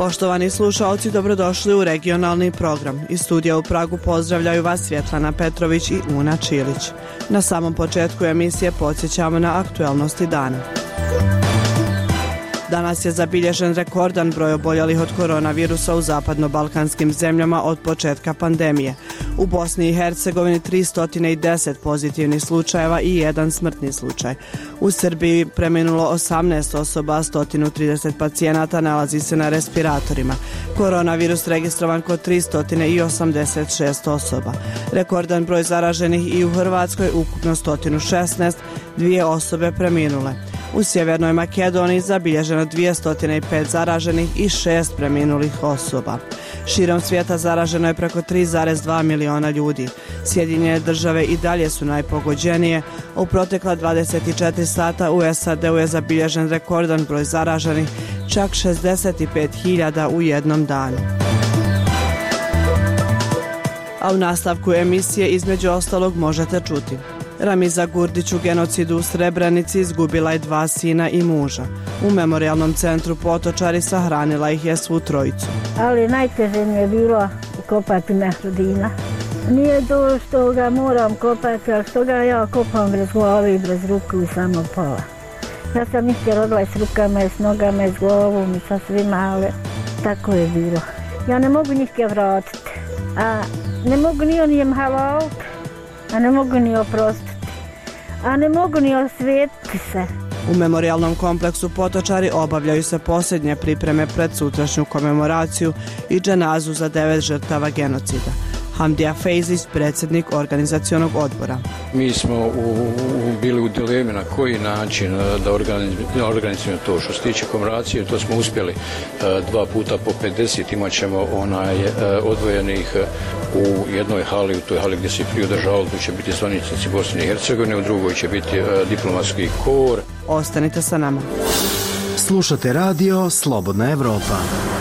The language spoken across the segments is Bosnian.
Poštovani slušaoci, dobrodošli u regionalni program. Iz studija u Pragu pozdravljaju vas Svjetlana Petrović i Una Čilić. Na samom početku emisije podsjećamo na aktualnosti dana. Danas je zabilježen rekordan broj oboljelih od koronavirusa u zapadno-balkanskim zemljama od početka pandemije. U Bosni i Hercegovini 310 pozitivnih slučajeva i 1 smrtni slučaj. U Srbiji preminulo 18 osoba, a 130 pacijenata nalazi se na respiratorima. Koronavirus registrovan kod 386 osoba. Rekordan broj zaraženih i u Hrvatskoj, ukupno 116, 2 osobe preminule. U Sjevernoj Makedoniji zabilježeno 205 zaraženih i 6 preminulih osoba. Širom svijeta zaraženo je preko 3,2 miliona ljudi. Sjedinjene države i dalje su najpogođenije. U protekla 24 sata u SAD-u je zabilježen rekordan broj zaraženih, čak 65.000 u jednom danu. A u nastavku emisije između ostalog možete čuti: Ramiza Gurdić u genocidu u Srebrenici izgubila je 2 sina i muža. U memorijalnom centru Potočari sahranila ih je svu trojicu. Ali najteže mi je bilo kopati Mehrudina. Nije to što ga moram kopati, ali što ga ja kopam bez glave i bez ruku i samo pola. Ja sam isto rodila i s rukama i s nogama i s glavom i sa svima, ali tako je bilo. Ja ne mogu njih vratiti, a ne mogu ni onijem halaliti, a ne mogu ni oprostiti, a ne mogu ni osvetiti se. U memorijalnom kompleksu Potočari obavljaju se posljednje pripreme pred sutrašnju komemoraciju i dženazu za 9 žrtava genocida. Hamdija Fejzić, predsjednik organizacionog odbora. Mi smo bili u dilemi na koji način da organizujemo to. Što se tiče komemoracije, to smo uspjeli 2 puta po 50, imat ćemo odvojenih u jednoj hali, u toj hali gdje se prije održavalo, tu će biti zvaničnici Bosne i Hercegovine, u drugoj će biti diplomatski kor. Ostanite sa nama. Slušate radio Slobodna Evropa.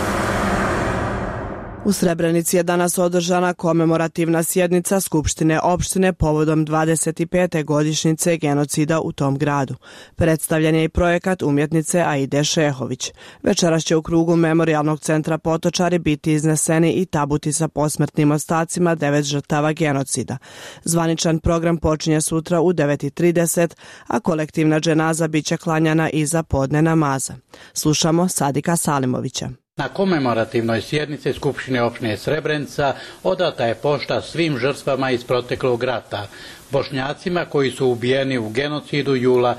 U Srebrenici je danas održana komemorativna sjednica Skupštine opštine povodom 25. godišnjice genocida u tom gradu. Predstavljen je i projekat umjetnice Aide Šehović. Večeras će u krugu memorijalnog centra Potočari biti izneseni i tabuti sa posmrtnim ostacima 9 žrtava genocida. Zvaničan program počinje sutra u 9:30, a kolektivna dženaza biće klanjana iza podne namaza. Slušamo Sadika Salimovića. Na komemorativnoj sjednici Skupštine opštine Srebrenica odata je pošta svim žrtvama iz proteklog rata, Bošnjacima koji su ubijeni u genocidu jula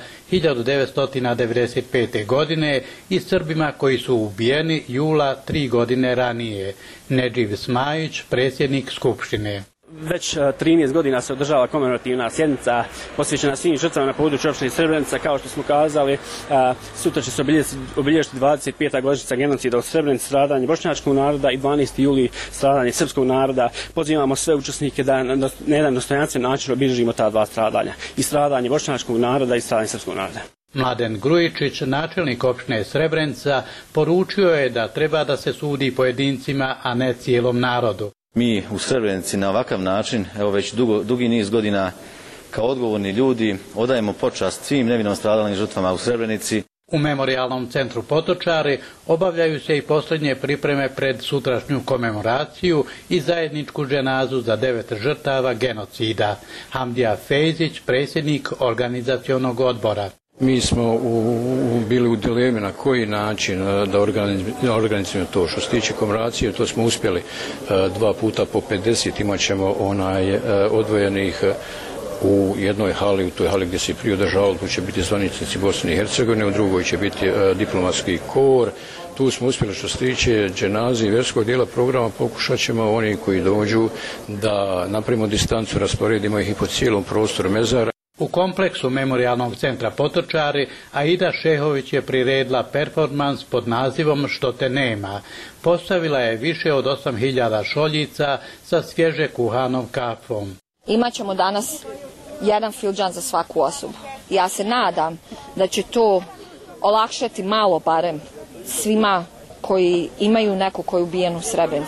1995. godine i Srbima koji su ubijeni jula 3 godine ranije. Nedživ Smajić, predsjednik Skupštine. Već 13 godina se održava komemorativna sjednica posvećena svim žrtvama na području opštine Srebrenica. Kao što smo kazali, sutra će se obilježiti 25. godišnjica genocida u Srebrenici, stradanje bošnjačkog naroda, i 12. juli stradanje srpskog naroda. Pozivamo sve učesnike da na jedan dostojanstven način obilježimo ta 2 stradanja, i stradanje bošnjačkog naroda i stradanje srpskog naroda. Mladen Grujičić, načelnik opštine Srebrenica, poručio je da treba da se sudi pojedincima, a ne cijelom narodu. Mi u Srebrenici na ovakav način, evo već dugi niz godina, kao odgovorni ljudi odajemo počast svim nevinom stradalim žrtvama u Srebrenici. U memorijalnom centru Potočari obavljaju se i posljednje pripreme pred sutrašnju komemoraciju i zajedničku dženazu za 9 žrtava genocida. Hamdija Fejzić, predsjednik organizacionog odbora. Mi smo bili u dilemi na koji način da organizujemo to. Što se tiče komemoracije, to smo uspjeli 2 puta po 50, imat ćemo odvojenih u jednoj hali, u toj hali gdje se prije održavalo, tu će biti zvaničnici Bosne i Hercegovine, u drugoj će biti diplomatski kor. Tu smo uspjeli. Što se tiče dženaze i vjerskog dijela programa, pokušat ćemo oni koji dođu da napravimo distancu, rasporedimo ih i po cijelom prostoru mezara. U kompleksu memorijalnog centra Potočari Aida Šehović je priredila performans pod nazivom Što te nema. Postavila je više od 8000 šoljica sa svježe kuhanom kafom. Imaćemo danas 1 filđan za svaku osobu. Ja se nadam da će to olakšati malo barem svima koji imaju neko koji je ubijen u Srebrenici.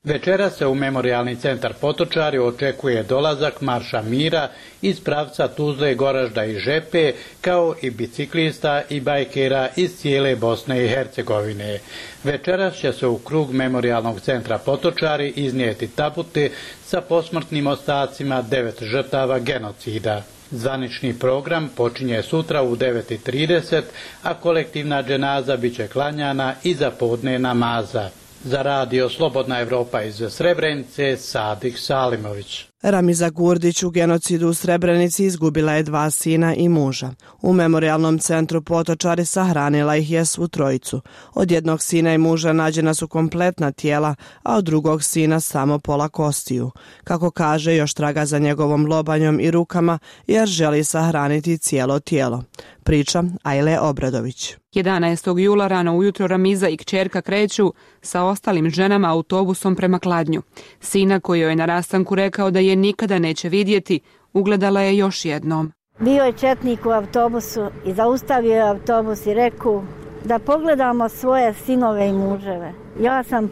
Večeras se u Memorijalni centar Potočari očekuje dolazak Marša mira iz pravca Tuzle, Goražda i Žepe, kao i biciklista i bajkera iz cijele Bosne i Hercegovine. Večeras će se u krug Memorijalnog centra Potočari iznijeti tabute sa posmrtnim ostacima 9 žrtava genocida. Zvanični program počinje sutra u 9:30, a kolektivna dženaza biće klanjana iza podne namaza. Za radio Slobodna Evropa iz Srebrenice, Sadih Salimović. Ramiza Gurdić u genocidu u Srebrenici izgubila je 2 sina i muža. U Memorijalnom centru Potočari sahranila ih je svu trojicu. Od jednog sina i muža nađena su kompletna tijela, a od drugog sina samo pola kostiju. Kako kaže, još traga za njegovom lobanjom i rukama jer želi sahraniti cijelo tijelo. Priča Ajle Obradović. 11. jula rano ujutro Ramiza i kćerka kreću sa ostalim ženama autobusom prema Kladnju. Sina koji joj je na rastanku rekao da je nikada neće vidjeti, ugledala je još jednom. Bio je četnik u autobusu i zaustavio je autobus i rekao da pogledamo svoje sinove i muževe. Ja sam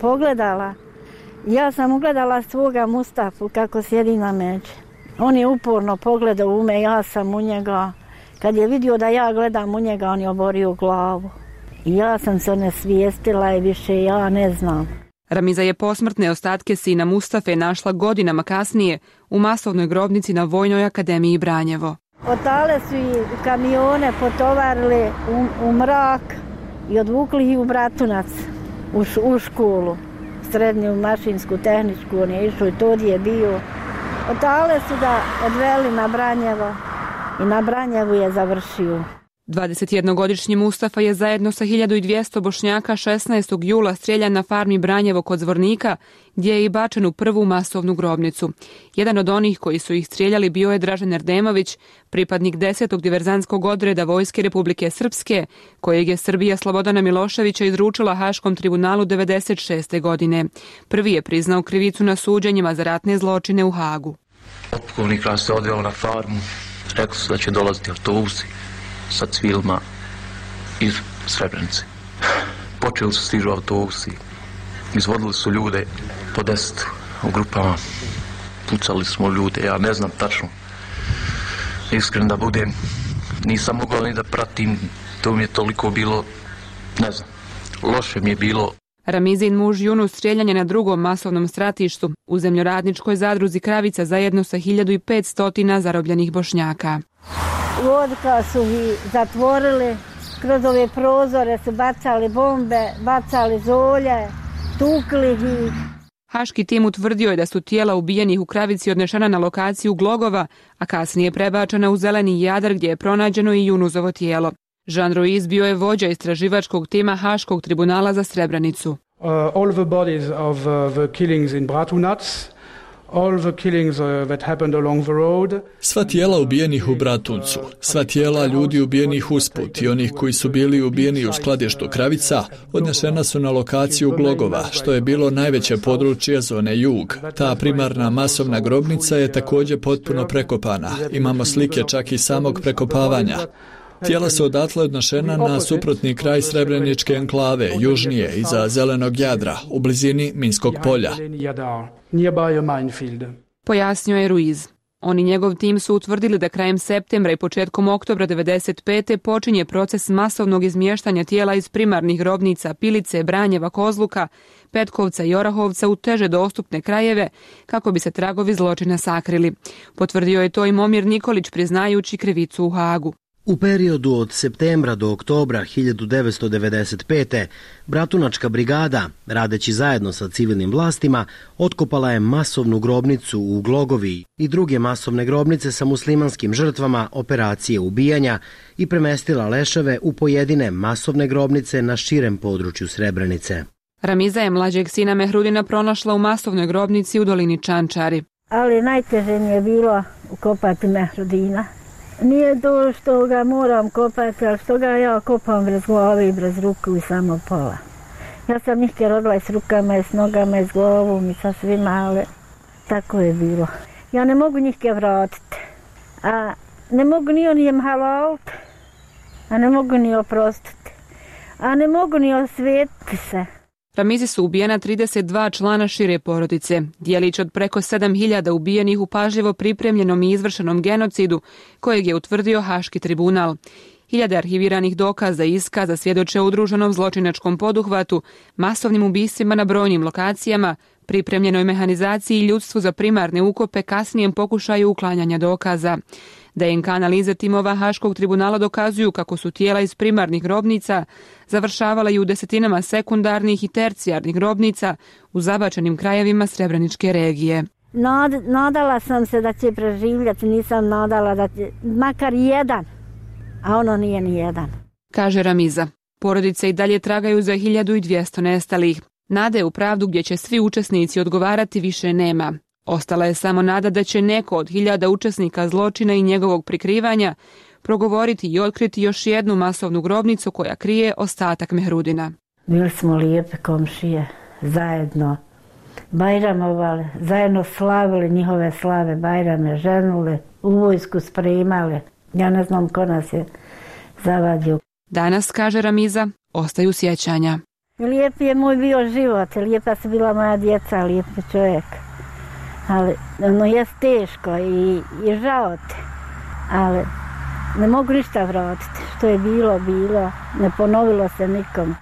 ugledala svoga Mustafu kako sjedi na međi. On je uporno pogledao u me, ja sam u njega. Kad je vidio da ja gledam u njega, on je oborio glavu. I ja sam se onesvijestila i više ja ne znam. Ramiza je posmrtne ostatke sina Mustafe našla godinama kasnije u masovnoj grobnici na Vojnoj akademiji Branjevo. Otale su ih u kamione potovarili u mrak i odvukli ih u Bratunac, u školu, srednju mašinsku, tehničku, on je išao i to je bio. Otale su da odveli na Branjevo i na Branjevu je završio. 21-godišnji Mustafa je zajedno sa 1200 Bošnjaka 16. jula strijeljan na farmi Branjevo kod Zvornika, gdje je i bačen u prvu masovnu grobnicu. Jedan od onih koji su ih strijeljali bio je Dražen Erdemović, pripadnik 10. diverzantskog odreda Vojske Republike Srpske, kojeg je Srbija Slobodana Miloševića izručila Haškom tribunalu 1996. godine. Prvi je priznao krivicu na suđenjima za ratne zločine u Hagu. Pukovnik nas se odveo na farmu, rekli su da će dolaziti autobusi sa civilima iz Srebrenice. Počeli su stižu autobusi, izvodili su ljude po 10 u grupama, pucali smo ljude, ja ne znam tačno. Iskren da budem, nisam mogao ni da pratim, to mi je toliko bilo, ne znam, loše mi je bilo. Ramizin muž Junus strijeljan je na drugom masovnom stratištu u zemljoradničkoj zadruzi Kravica zajedno sa 1500 zarobljenih Bošnjaka. Vodka su ih zatvorili, kroz ove prozore su bacali bombe, bacali zolje, tukli ih. Haški tim utvrdio je da su tijela ubijenih u Kravici odnešena na lokaciju Glogova, a kasnije prebačena u Zeleni Jadar gdje je pronađeno i Junusovo tijelo. Jean Ruiz bio je vođa istraživačkog tima Haškog tribunala za Srebrenicu. All the bodies of the killings in Bratunac, all the killings that happened along the road. Sva tijela ubijenih u Bratuncu, sva tijela ljudi ubijenih usput i onih koji su bili ubijeni u skladištu Kravica odnesena su na lokaciju Glogova, što je bilo najveće područje zone Jug. Ta primarna masovna grobnica je također potpuno prekopana. Imamo slike čak i samog prekopavanja. Tijela su odatle odnošena na suprotni kraj Srebreničke enklave, južnije, iza Zelenog Jadra, u blizini Minskog polja. Pojasnio je Ruiz. On i njegov tim su utvrdili da krajem septembra i početkom oktobra 1995. počinje proces masovnog izmještanja tijela iz primarnih grobnica Pilice, Branjeva, Kozluka, Petkovca i Orahovca u teže dostupne krajeve kako bi se tragovi zločina sakrili. Potvrdio je to i Momir Nikolić priznajući krivicu u Hagu. U periodu od septembra do oktobra 1995. Bratunačka brigada, radeći zajedno sa civilnim vlastima, otkopala je masovnu grobnicu u Glogovi i druge masovne grobnice sa muslimanskim žrtvama operacije ubijanja i premestila leševe u pojedine masovne grobnice na širem području Srebrenice. Ramiza je mlađeg sina Mehrudina pronašla u masovnoj grobnici u dolini Čančari. Ali najteže mi je bilo ukopati Mehrudina. Nije to što ga moram kopati, ali što ga ja kopam bez glave i bez ruku i samo pola. Ja sam njih rodila i s rukama i s nogama i s glavom i sa svima, ali tako je bilo. Ja ne mogu njih vratiti, a ne mogu ni onijem halaliti, a ne mogu ni oprostiti, a ne mogu ni osvetiti se. Ramizi su ubijena 32 člana šire porodice, dijelić od preko 7000 ubijenih u pažljivo pripremljenom i izvršenom genocidu kojeg je utvrdio Haški tribunal. Hiljade arhiviranih dokaza i iskaza svjedoče o udruženom zločinačkom poduhvatu, masovnim ubistvima na brojnim lokacijama, pripremljenoj mehanizaciji i ljudstvu za primarne ukope, kasnijem pokušaju uklanjanja dokaza. DNK analize timova Haškog tribunala dokazuju kako su tijela iz primarnih grobnica završavala i u desetinama sekundarnih i tercijarnih grobnica u zabačenim krajevima Srebreničke regije. Nadala sam se da će preživljati, nisam nadala da će makar jedan, a ono nije ni jedan. Kaže Ramiza. Porodice i dalje tragaju za 1200 nestalih. Nade u pravdu gdje će svi učesnici odgovarati više nema. Ostala je samo nada da će neko od 1000 učesnika zločina i njegovog prikrivanja progovoriti i otkriti još jednu masovnu grobnicu koja krije ostatak Mehrudina. Bili smo lijepe komšije, zajedno bajramovali, zajedno slavili njihove slave, bajrame, ženule, u vojsku spremali. Ja ne znam ko nas je zavadio. Danas, kaže Ramiza, ostaju sjećanja. Lijep je moj bio život, lijepa su bila moja djeca, lijep čovjek. Ali ono je teško i žao te, ali ne mogu ništa vratiti. Što je bilo, ne ponovilo se nikom.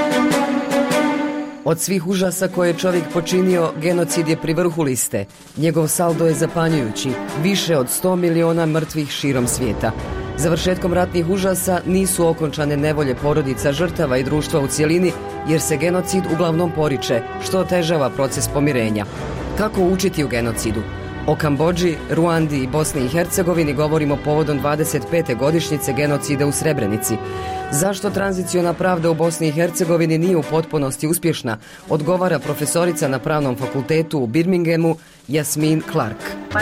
Od svih užasa koje je čovjek počinio, genocid je pri vrhu liste. Njegov saldo je zapanjujući, više od 100 miliona mrtvih širom svijeta. Završetkom ratnih užasa nisu okončane nevolje porodica žrtava i društva u cjelini, jer se genocid uglavnom poriče, što otežava proces pomirenja. Kako učiti u genocidu? O Kambodži, Ruandi i Bosni i Hercegovini govorimo povodom 25. godišnjice genocida u Srebrenici. Zašto tranziciona pravda u Bosni i Hercegovini nije u potpunosti uspješna, odgovara profesorica na Pravnom fakultetu u Birminghamu Jasmin Clark.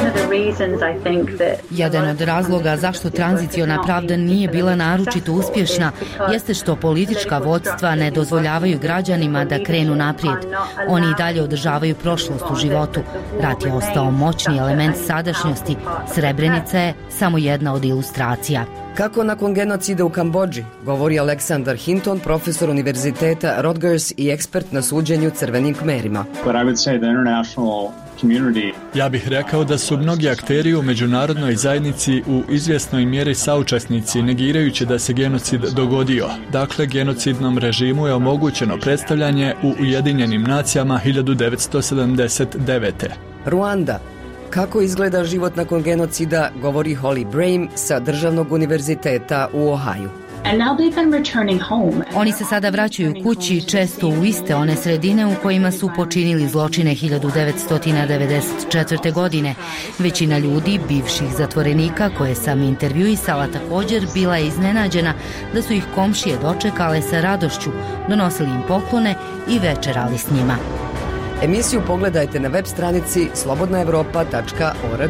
Jedan od razloga zašto tranziciona pravda nije bila naročito uspješna jeste što politička vodstva ne dozvoljavaju građanima da krenu naprijed. Oni i dalje održavaju prošlost u životu. Rat je ostao moćni element sadašnjosti. Srebrenica je samo jedna od ilustracija. Kako nakon genocida u Kambodži, govori Aleksandar Hinton, profesor univerziteta Rutgers i ekspert na suđenju crvenim kmerima. Ja bih rekao da su mnogi akteri u međunarodnoj zajednici u izvjesnoj mjeri saučesnici, negirajući da se genocid dogodio. Dakle, genocidnom režimu je omogućeno predstavljanje u Ujedinjenim nacijama 1979. Ruanda. Kako izgleda život nakon genocida, govori Holly Brame sa Državnog univerziteta u Ohaju. Oni se sada vraćaju kući, često u iste one sredine u kojima su počinili zločine 1994. godine. Većina ljudi, bivših zatvorenika koje sam intervjuisala, također bila je iznenađena da su ih komšije dočekale sa radošću, donosili im poklone i večerali s njima. Emisiju pogledajte na web stranici slobodnaevropa.org.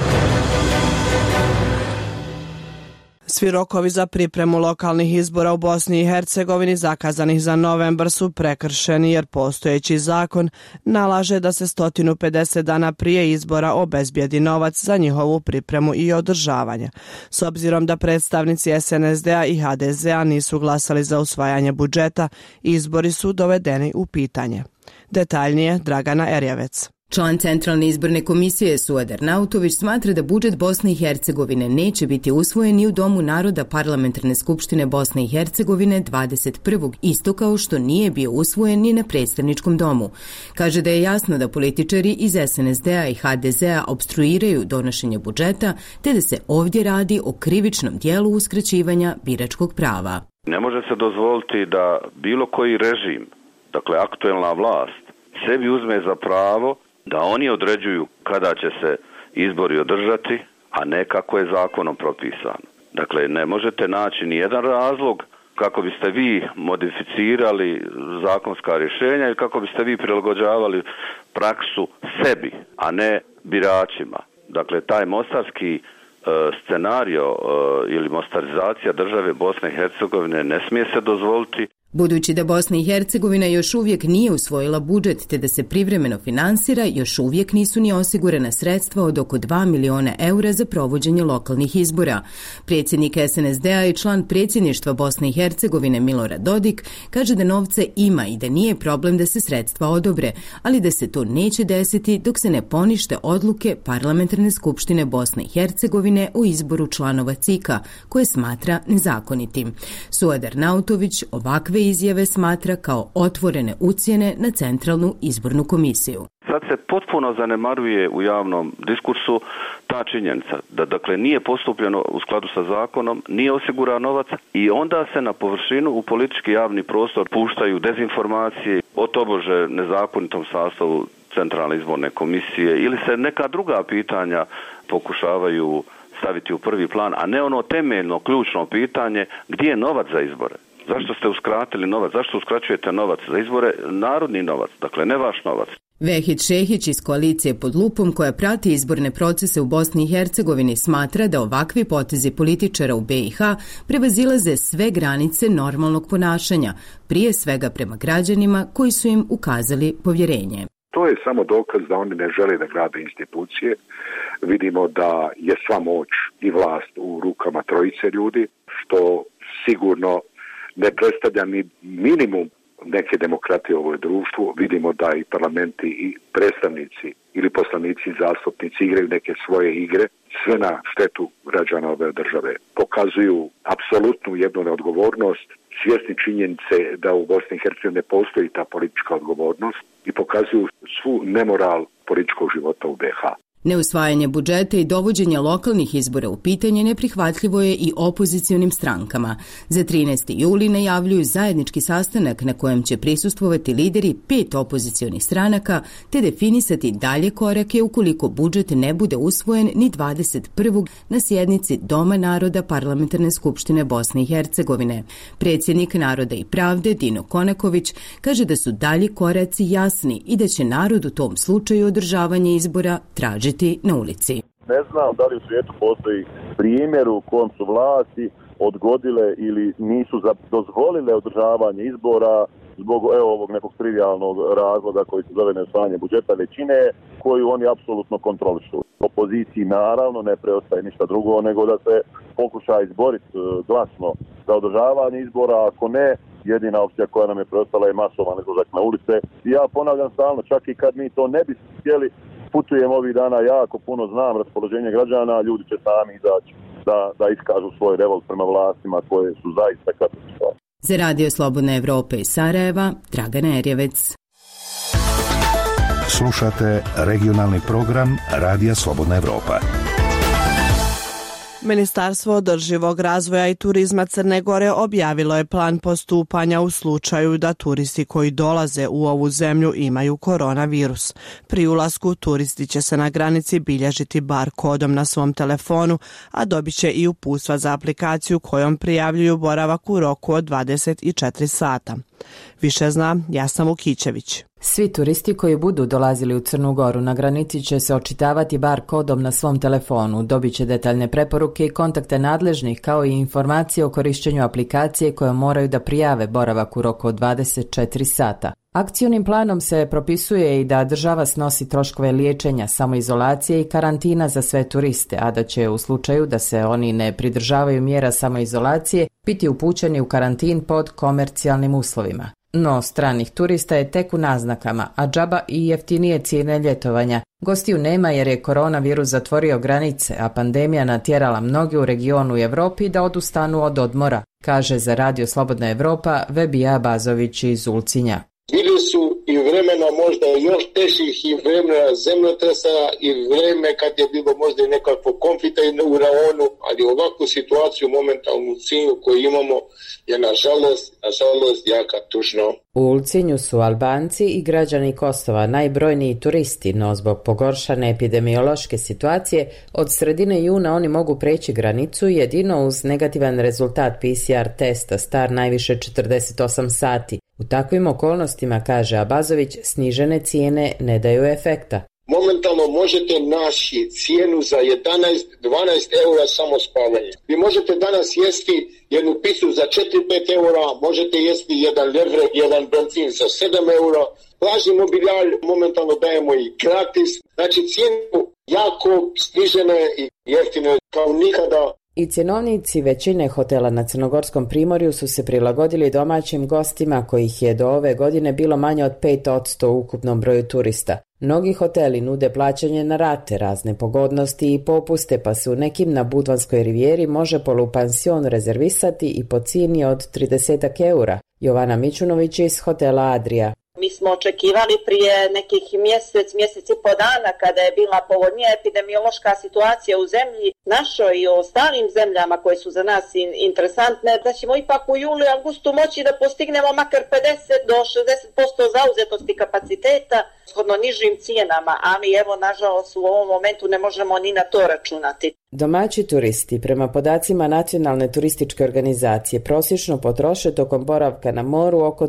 Svi rokovi za pripremu lokalnih izbora u Bosni i Hercegovini zakazanih za novembar su prekršeni jer postojeći zakon nalaže da se 150 dana prije izbora obezbijedi novac za njihovu pripremu i održavanje. S obzirom da predstavnici SNSD-a i HDZ-a nisu glasali za usvajanje budžeta, izbori su dovedeni u pitanje. Detaljnije Dragana Erjavec. Član Centralne izborne komisije Suadar Nautović smatra da budžet Bosne i Hercegovine neće biti usvojen ni u Domu naroda Parlamentarne skupštine Bosne i Hercegovine 21. isto kao što nije bio usvojen ni na predstavničkom domu. Kaže da je jasno da političari iz SNSD-a i HDZ-a opstruiraju donošenje budžeta, te da se ovdje radi o krivičnom dijelu uskraćivanja biračkog prava. Ne može se dozvoliti da bilo koji režim, dakle aktuelna vlast, sebi uzme za pravo da oni određuju kada će se izbori održati, a ne kako je zakonom propisano. Dakle, ne možete naći ni jedan razlog kako biste vi modificirali zakonska rješenja i kako biste vi prilagođavali praksu sebi, a ne biračima. Dakle, taj mostarski scenario ili mostarizacija države Bosne i Hercegovine ne smije se dozvoliti. Budući da Bosna i Hercegovina još uvijek nije usvojila budžet te da se privremeno finansira, još uvijek nisu ni osigurana sredstva od oko 2 miliona eura za provođenje lokalnih izbora. Predsjednik SNSD-a i član predsjedništva Bosne i Hercegovine Milorad Dodik kaže da novce ima i da nije problem da se sredstva odobre, ali da se to neće desiti dok se ne ponište odluke Parlamentarne skupštine Bosne i Hercegovine o izboru članova CIK-a, koje smatra nezakonitim. Suadar Nautović ovakve izjave smatra kao otvorene ucjene na Centralnu izbornu komisiju. Sad se potpuno zanemaruje u javnom diskursu ta činjenica da dakle nije postupljeno u skladu sa zakonom, nije osiguran novac i onda se na površinu u politički javni prostor puštaju dezinformacije o tobože nezakonitom sastavu Centralne izborne komisije ili se neka druga pitanja pokušavaju staviti u prvi plan, a ne ono temeljno, ključno pitanje gdje je novac za izbore. Zašto ste uskratili novac? Zašto uskraćujete novac za izbore? Narodni novac, dakle ne vaš novac. Vehid Šehić iz koalicije Pod lupom, koja prati izborne procese u Bosni i Hercegovini, smatra da ovakvi potezi političara u BiH prevazilaze sve granice normalnog ponašanja, prije svega prema građanima koji su im ukazali povjerenje. To je samo dokaz da oni ne žele da grade institucije. Vidimo da je sva moć i vlast u rukama trojice ljudi, što sigurno ne predstavlja ni minimum neke demokratije u ovoj društvu. Vidimo da i parlamenti i predstavnici ili poslanici i zastupnici igraju neke svoje igre, sve na štetu građana ove države. Pokazuju apsolutnu jednu neodgovornost, svjesni činjenice da u Bosni i Hercegovini ne postoji ta politička odgovornost i pokazuju svu nemoral političkog života u BiH. Neusvajanje budžeta i dovođenje lokalnih izbora u pitanje neprihvatljivo je i opozicionim strankama. Za 13. juli najavljuju zajednički sastanak na kojem će prisustvovati lideri 5 opozicionih stranaka te definisati dalje korake ukoliko budžet ne bude usvojen ni 21. na sjednici Doma naroda Parlamentarne skupštine Bosne i Hercegovine. Predsjednik Naroda i pravde Dino Konaković kaže da su dalji koraci jasni i da će narod u tom slučaju održavanje izbora tražiti na ulici. Ne znam da li u svijetu postoji primjer u kojem su vlasti odgodile ili nisu dozvolile održavanje izbora zbog ovog nekog trivialnog razloga koji se zove neusvajanje budžeta većine, koju oni apsolutno kontrolišu. Opoziciji naravno ne preostaje ništa drugo nego da se pokuša izboriti glasno za održavanje izbora, ako ne, jedina opcija koja nam je preostala je masovan izlazak na ulice. I ja ponavljam stalno, čak i kad mi to ne bi htjeli, putujem ovih dana jako puno, znam raspoloženje građana, ljudi će sami izaći da iskažu svoj revolt prema vlastima koje su zaista katastrofalne. Za Radio Slobodna Evropa iz Sarajeva, Dragana Erjevec. Slušate regionalni program Radija Slobodna Evropa. Ministarstvo održivog razvoja i turizma Crne Gore objavilo je plan postupanja u slučaju da turisti koji dolaze u ovu zemlju imaju koronavirus. Pri ulasku turisti će se na granici bilježiti bar kodom na svom telefonu, a dobit će i uputstva za aplikaciju kojom prijavljuju boravak u roku od 24 sata. Više zna Jasna Vukićević. Svi turisti koji budu dolazili u Crnu Goru na granici će se očitavati bar kodom na svom telefonu, dobit će detaljne preporuke i kontakte nadležnih kao i informacije o korišćenju aplikacije koje moraju da prijave boravak u roku od 24 sata. Akcionim planom se propisuje i da država snosi troškove liječenja, samoizolacije i karantina za sve turiste, a da će u slučaju da se oni ne pridržavaju mjera samoizolacije biti upućeni u karantin pod komercijalnim uslovima. No, stranih turista je tek u naznakama, a džaba i jeftinije cijene ljetovanja. Gostiju nema jer je koronavirus zatvorio granice, a pandemija natjerala mnoge u regionu i Evropi da odustanu od odmora, kaže za Radio Slobodna Evropa Vebija Bazović iz Ulcinja. Bili su i vremena možda još težih i vremena zemljotresa i vreme kad je bilo možda i nekakvo konflikta u raonu, ali ovakvu situaciju momentalnu cilju koju imamo je nažalost jaka tužno. U Ulcinju su Albanci i građani Kosova najbrojniji turisti, no zbog pogoršane epidemiološke situacije od sredine juna oni mogu preći granicu jedino uz negativan rezultat PCR testa star najviše 48 sati. U takvim okolnostima, kaže Abazović, snižene cijene ne daju efekta. Momentalno možete naći cijenu za 11-12 eura samo spavanje. Vi možete danas jesti jednu picu za 4-5 eura, možete jesti jedan levrek, jedan benzin za 7 eura. Plažni mobilijar momentalno dajemo i gratis. Znači cijenu jako snižene i jeftine kao nikada. I cjenovnici većine hotela na Crnogorskom primorju su se prilagodili domaćim gostima, kojih je do ove godine bilo manje od 5% u ukupnom broju turista. Mnogi hoteli nude plaćanje na rate, razne pogodnosti i popuste, pa se u nekim na Budvanskoj rivijeri može polupansion rezervisati i po cijeni od 30 eura. Jovana Mićunović iz hotela Adria. Mi smo očekivali prije nekih mjesec i po dana, kada je bila povoljnija epidemiološka situacija u zemlji našoj i u ostalim zemljama koje su za nas interesantne, da ćemo ipak u julu i augustu moći da postignemo makar 50 do 60% zauzetosti kapaciteta shodno nižim cijenama, ali evo nažalost u ovom momentu ne možemo ni na to računati. Domaći turisti, prema podacima Nacionalne turističke organizacije, prosječno potroše tokom boravka na moru oko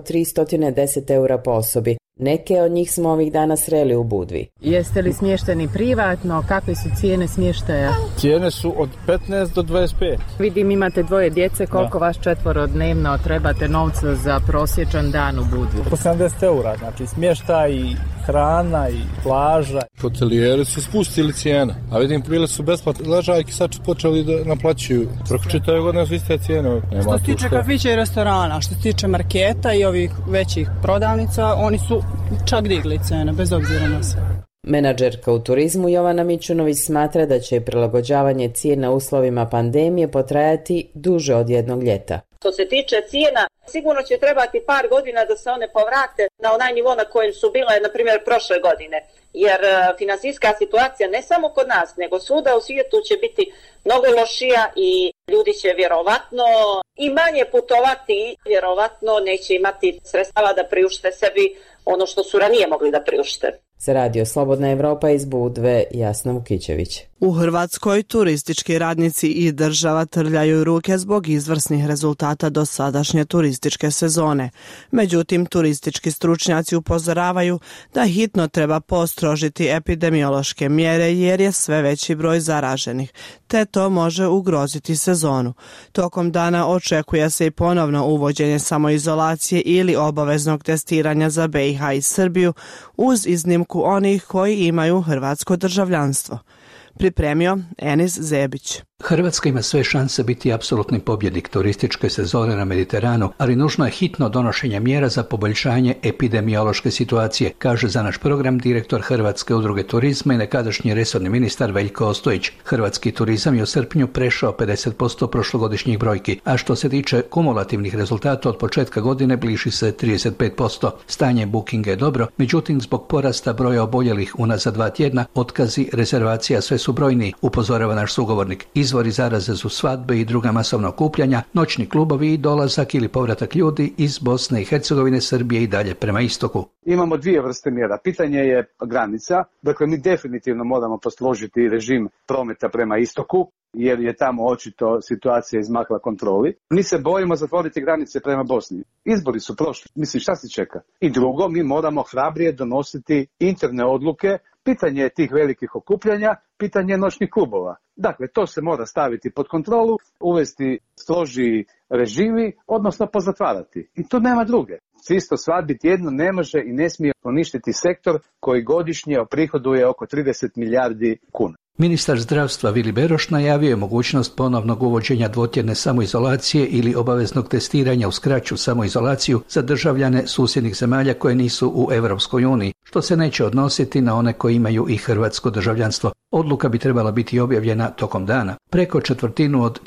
310 eura po osobi. Neke od njih smo ovih dana sreli u Budvi. Jeste li smješteni privatno? Kakve su cijene smještaja? Cijene su od 15 do 25. Vidim imate 2 djece, koliko vas 4 dnevno trebate novca za prosječan dan u Budvi? 80 eura, znači smještaj i hrana i plaža. Hotelijeri su spustili cijene, a vidim bile su besplatne ležaljke, sad počeli da naplaćuju. Preko čitave godine su iste cijene. Što se tiče kafića i restorana, što se tiče marketa i ovih većih prodavnica, oni su čak digli cene, bez obzira na sve. Menadžerka u turizmu Jovana Mićunović smatra da će prilagođavanje cijena uslovima pandemije potrajati duže od jednog ljeta. Što se tiče cijena, sigurno će trebati par godina da se one povrate na onaj nivo na kojem su bile, na primjer, prošle godine. Jer finansijska situacija ne samo kod nas, nego svuda u svijetu će biti mnogo lošija i ljudi će vjerovatno i manje putovati i vjerovatno neće imati sredstava da priušte sebi ono što su ranije mogli da priušte. Za Radio Slobodna Evropa iz Budve, Jasna Vukićević. U Hrvatskoj turistički radnici i država trljaju ruke zbog izvrsnih rezultata dosadašnje turističke sezone. Međutim, turistički stručnjaci upozoravaju da hitno treba postrožiti epidemiološke mjere jer je sve veći broj zaraženih, te to može ugroziti sezonu. Tokom dana očekuje se i ponovno uvođenje samoizolacije ili obaveznog testiranja za BiH i Srbiju uz iznimku onih koji imaju hrvatsko državljanstvo. Pripremio Enis Zebić. Hrvatska ima sve šanse biti apsolutni pobjednik turističke sezone na Mediteranu, ali nužno je hitno donošenje mjera za poboljšanje epidemiološke situacije, kaže za naš program direktor Hrvatske udruge turizma i nekadašnji resorni ministar Veljko Ostojić. Hrvatski turizam je u srpnju prešao 50% prošlogodišnjih brojki, a što se tiče kumulativnih rezultata od početka godine bliži se 35%. Stanje bookinga je dobro, međutim zbog porasta broja oboljelih unazad 2 tjedna, otkazi rezervacija sve su brojniji, upozorava naš sugovornik. Izvori zaraze su svadbe i druga masovna okupljanja, noćni klubovi i dolazak ili povratak ljudi iz Bosne i Hercegovine, Srbije i dalje prema istoku. Imamo 2 vrste mjera. Pitanje je granica. Dakle, mi definitivno moramo postrožiti režim prometa prema istoku, jer je tamo očito situacija izmakla kontroli. Mi se bojimo zatvoriti granice prema Bosni. Izbori su prošli. Mislim, šta se čeka? I drugo, mi moramo hrabrije donositi interne odluke. Pitanje je tih velikih okupljanja, pitanje je noćnih klubova. Dakle, to se mora staviti pod kontrolu, uvesti strožiji režimi, odnosno pozatvarati. I to nema druge. Čisto svadbi tjedno ne može i ne smije poništiti sektor koji godišnje oprihoduje oko 30 milijardi kuna. Ministar zdravstva Vili Beroš najavio je mogućnost ponovnog uvođenja dvotjedne samoizolacije ili obaveznog testiranja uz kraću samoizolaciju za državljane susjednih zemalja koje nisu u Europskoj uniji, što se neće odnositi na one koji imaju i hrvatsko državljanstvo. Odluka bi trebala biti objavljena tokom dana. Preko četvrtinu od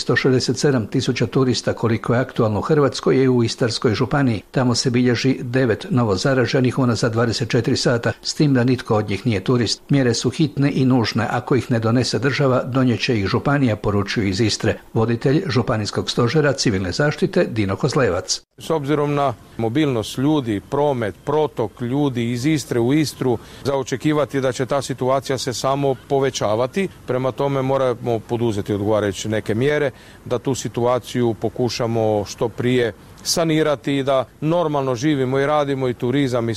467 tisuća turista koliko je aktualno u Hrvatskoj je u Istarskoj županiji. Tamo se bilježi 9 novo zaraženih unazad 24 sata, s tim da nitko od njih nije turist. Mjere su hitne i nužne, ako ih ne donese država, donijeće ih županija, poručuju iz Istre. Voditelj županijskog stožera civilne zaštite Dino Kozlevac. S obzirom na mobilnost ljudi, promet, protok ljudi iz Istre u Istru, za očekivati da će ta situacija se samo povećavati. Prema tome moramo poduzeti odgovarajuće neke mjere da tu situaciju pokušamo što prije sanirati i da normalno živimo i radimo i turizam i sve.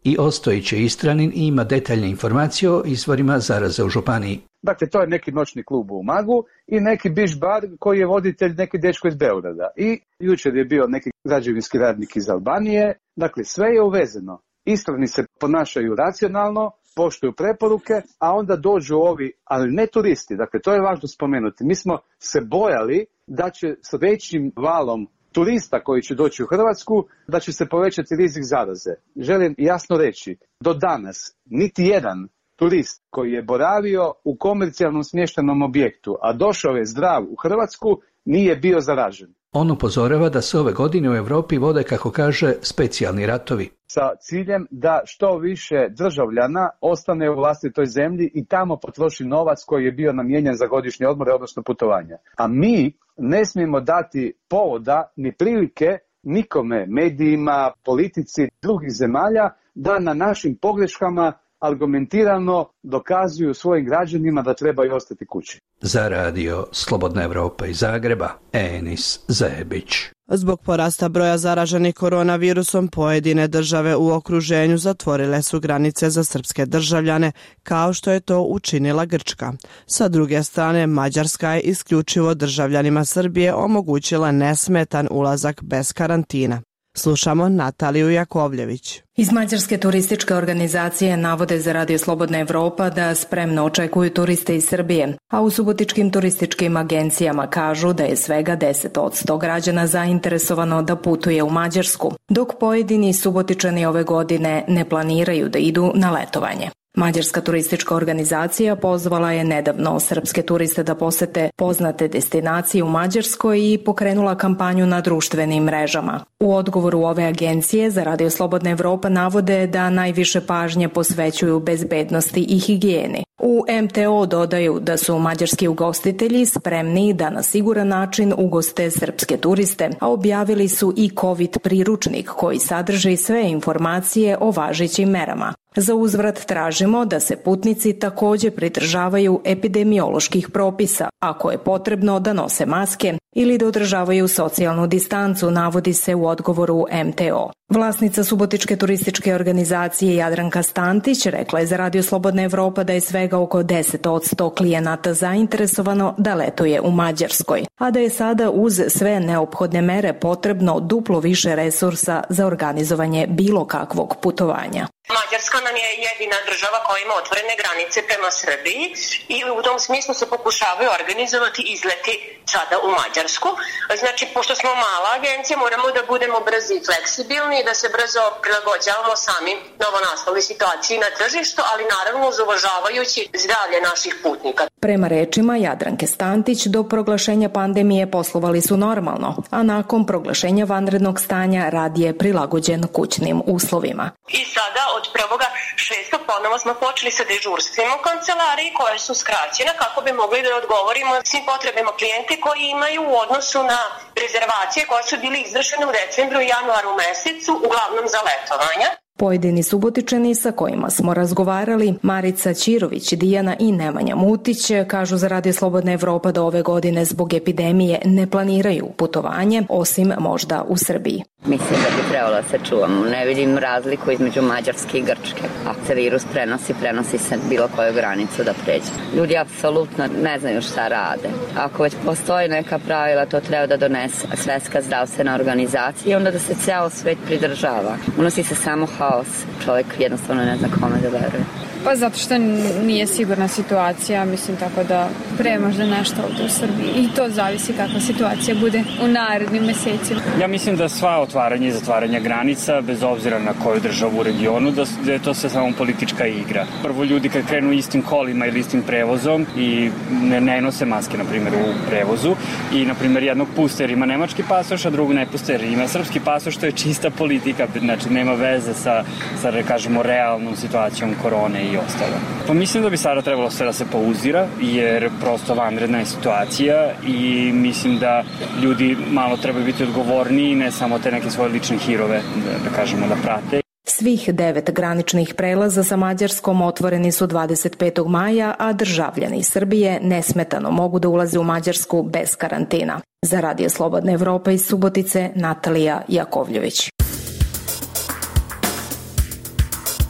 I Ostojić je Istranin i ima detaljne informacije o izvorima zaraze u županiji. Dakle, to je neki noćni klub u Umagu i neki biš bar koji je voditelj neki dečko iz Beograda. I jučer je bio neki građevinski radnik iz Albanije. Dakle, sve je uvezeno. Istrani se ponašaju racionalno, poštuju preporuke, a onda dođu ovi, ali ne turisti. Dakle, to je važno spomenuti. Mi smo se bojali da će s većim valom turista koji će doći u Hrvatsku, da će se povećati rizik zaraze. Želim jasno reći, do danas niti jedan turist koji je boravio u komercijalnom smještenom objektu, a došao je zdrav u Hrvatsku, nije bio zaražen. On upozorava da se ove godine u Europi vode, kako kaže, specijalni ratovi. Sa ciljem da što više državljana ostane u vlastitoj zemlji i tamo potroši novac koji je bio namijenjen za godišnje odmore, odnosno putovanja. A mi ne smijemo dati povoda ni prilike nikome, medijima, politici drugih zemalja da na našim pogreškama argumentirano dokazuju svojim građanima da trebaju ostati kući. Za radio Slobodna Evropa iz Zagreba, Enis Zajebić. Zbog porasta broja zaraženih koronavirusom, pojedine države u okruženju zatvorile su granice za srpske državljane, kao što je to učinila Grčka. Sa druge strane, Mađarska je isključivo državljanima Srbije omogućila nesmetan ulazak bez karantina. Slušamo Nataliju Jakovljević. Iz Mađarske turističke organizacije navode za Radio Slobodna Evropa da spremno očekuju turiste iz Srbije, a u subotičkim turističkim agencijama kažu da je svega 10% građana zainteresovano da putuje u Mađarsku, dok pojedini subotičani ove godine ne planiraju da idu na letovanje. Mađarska turistička organizacija pozvala je nedavno srpske turiste da posete poznate destinacije u Mađarskoj i pokrenula kampanju na društvenim mrežama. U odgovoru ove agencije za Radio Slobodna Evropa navode da najviše pažnje posvećuju bezbednosti i higijeni. U MTO dodaju da su mađarski ugostitelji spremni da na siguran način ugoste srpske turiste, a objavili su i COVID priručnik koji sadrži sve informacije o važećim merama. Za uzvrat tražimo da se putnici također pridržavaju epidemioloških propisa, ako je potrebno da nose maske ili da održavaju socijalnu distancu, navodi se u odgovoru MTO. Vlasnica subotičke turističke organizacije Jadranka Stantić rekla je za Radio Slobodna Evropa da je svega oko 10% klijenata zainteresovano da letuje u Mađarskoj, a da je sada uz sve neophodne mere potrebno duplo više resursa za organizovanje bilo kakvog putovanja. Mađarska nam je jedina država koja ima otvorene granice prema Srbiji i u tom smislu se pokušavaju organizovati izleti sada u Mađarsku. Znači, pošto smo mala agencija, moramo da budemo brzi i fleksibilni i da se brzo prilagođavamo sami novonastaloj situaciji na tržištu, ali naravno uvažavajući zdravlje naših putnika. Prema rečima Jadranke Stantić, do proglašenja pandemije poslovali su normalno, a nakon proglašenja vanrednog stanja rad je prilagođen kućnim uslovima. I sada od 1.6. ponovo smo počeli sa dežurstvima u kancelariji koje su skraćene kako bi mogli da odgovorimo svim potrebama klijente koji imaju u odnosu na rezervacije koje su bili izvršene u decembru i januaru mesecu, uglavnom za letovanja. Pojedini subotičani sa kojima smo razgovarali, Marica Ćirović, Dijana i Nemanja Mutić, kažu za Radio Slobodna Evropa da ove godine zbog epidemije ne planiraju putovanje, osim možda u Srbiji. Mislim da bi trebalo da se čuvamo. Ne vidim razliku između Mađarske i Grčke. Ako se virus prenosi se bilo koju granicu da pređe. Ljudi apsolutno ne znaju šta rade. Ako već postoji neka pravila, to treba da donese Svetska zdravstvena organizacija i onda da se ceo svet pridržava. Unosi se samo haos. Čovjek jednostavno ne zna kome da veruje. Pa zato što nije sigurna situacija, mislim, tako da pre možda nešto ovdje u Srbiji. I to zavisi kakva situacija bude u narednim mesecima. Ja mislim da sva otvaranja i zatvaranja granica, bez obzira na koju državu u regionu, da je to sve samo politička igra. Prvo, ljudi kad krenu istim kolima ili istim prevozom i ne nose maske, na primjer, u prevozu i, na primjer, jednog puste jer ima nemački pasoš, a drugog ne puste jer ima srpski pasoš, to je čista politika, znači nema veze sa kažemo, realnom situacijom korone i ostalo. Pa mislim da bi sada trebalo sve da se pouzira, jer prosto vanredna je situacija i mislim da ljudi malo trebaju biti odgovorniji, ne samo te neke svoje lične hirove, da kažemo, da prate. Svih 9 graničnih prelaza sa Mađarskom otvoreni su 25. maja, a državljani Srbije nesmetano mogu da ulaze u Mađarsku bez karantina. Za Radio Slobodna Evropa iz Subotice, Natalija Jakovljević.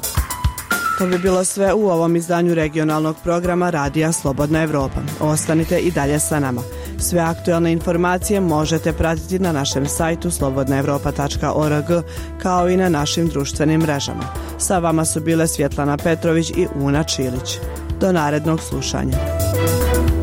To bi bilo sve u ovom izdanju regionalnog programa Radija Slobodna Evropa. Ostanite i dalje sa nama. Sve aktualne informacije možete pratiti na našem sajtu slobodnaevropa.org kao i na našim društvenim mrežama. Sa vama su bile Svjetlana Petrović i Una Čilić. Do narednog slušanja.